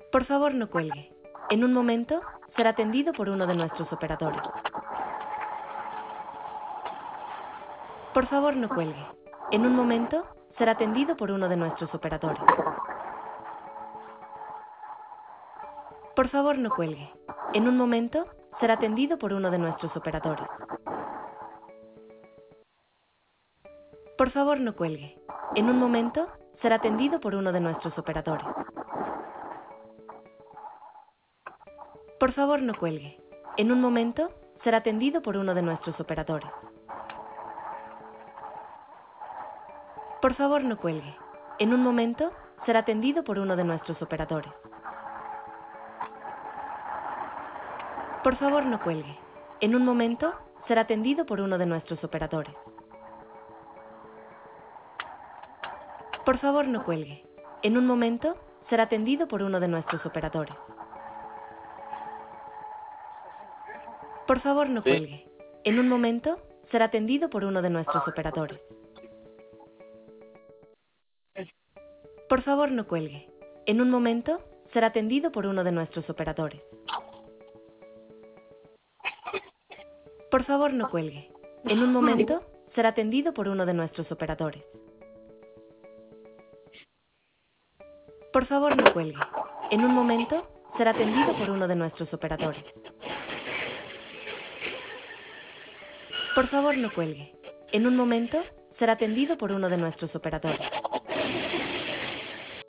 Por favor, no cuelgue. En un momento, será atendido por uno de nuestros operadores. Por favor, no cuelgue. En un momento, será atendido por uno de nuestros operadores. Por favor, no cuelgue. En un momento, será atendido por uno de nuestros operadores. Por favor, no cuelgue. En un momento, será atendido por uno de nuestros operadores. Por favor, no cuelgue. En un momento, será atendido por uno de nuestros operadores. Por favor, no cuelgue. En un momento, será atendido por uno de nuestros operadores. Por favor, no cuelgue. En un momento, será atendido por uno de nuestros operadores. Por favor, no cuelgue. En un momento, será atendido por uno de nuestros operadores. Por favor, no Sí. cuelgue. En un momento, será atendido por uno de nuestros operadores. Por favor, no cuelgue. En un momento, será atendido por uno de nuestros operadores. Por favor, no cuelgue. En un momento, será atendido por uno de nuestros operadores. Por favor, no cuelgue. En un momento, será atendido por uno de nuestros operadores. Por favor, no cuelgue. En un momento, será atendido por uno de nuestros operadores.